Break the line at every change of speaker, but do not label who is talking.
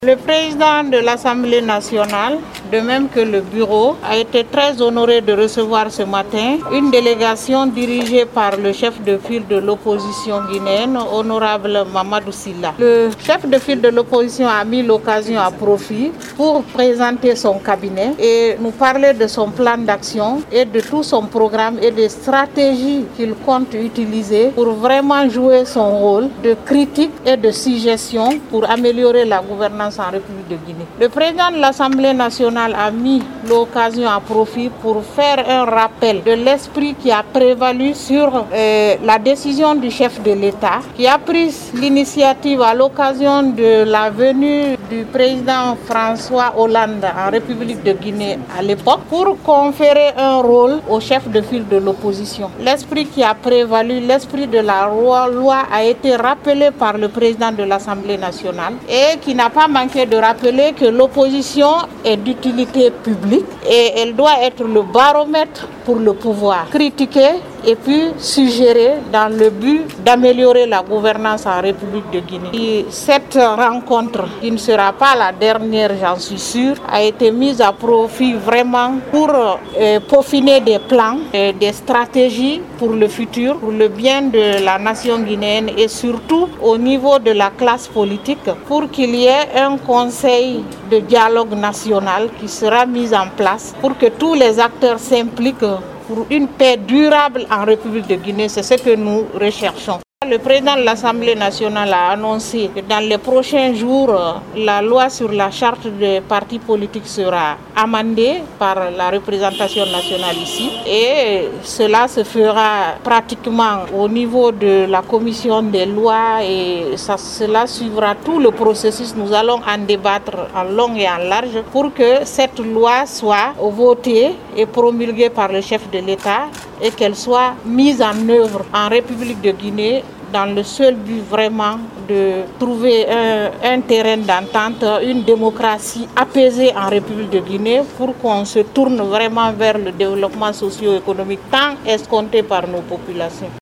Le président de l'Assemblée nationale, de même que le bureau, a été très honoré de recevoir ce matin une délégation dirigée par le chef de file de l'opposition guinéenne, honorable Mamadou Sylla. Le chef de file de l'opposition a mis l'occasion à profit pour présenter son cabinet et nous parler de son plan d'action et de tout son programme et des stratégies qu'il compte utiliser pour vraiment jouer son rôle de critique et de suggestion pour améliorer la gouvernance en République de Guinée. Le président de l'Assemblée nationale a mis l'occasion à profit pour faire un rappel de l'esprit qui a prévalu sur la décision du chef de l'État, qui a pris l'initiative à l'occasion de la venue du président François Hollande en République de Guinée à l'époque pour conférer un rôle au chef de file de l'opposition. L'esprit qui a prévalu, l'esprit de la loi a été rappelé par le président de l'Assemblée nationale et qui n'a pas manqué de rappeler que l'opposition est d'utilité publique et elle doit être le baromètre pour le pouvoir. Critiquer et puis suggérer dans le but d'améliorer la gouvernance en République de Guinée. Et cette rencontre, qui ne sera pas la dernière, j'en suis sûre, a été mise à profit vraiment pour peaufiner des plans, des stratégies pour le futur, pour le bien de la nation guinéenne et surtout au niveau de la classe politique pour qu'il y ait un conseil de dialogue national qui sera mis en place pour que tous les acteurs s'impliquent pour une paix durable en République de Guinée. C'est ce que nous recherchons. Le président de l'Assemblée nationale a annoncé que dans les prochains jours, la loi sur la charte des partis politiques sera amendée par la représentation nationale ici et cela se fera pratiquement au niveau de la commission des lois et cela suivra tout le processus. Nous allons en débattre en long et en large pour que cette loi soit votée et promulguée par le chef de l'État et qu'elle soit mise en œuvre en République de Guinée dans le seul but vraiment de trouver un terrain d'entente, une démocratie apaisée en République de Guinée pour qu'on se tourne vraiment vers le développement socio-économique tant escompté par nos populations.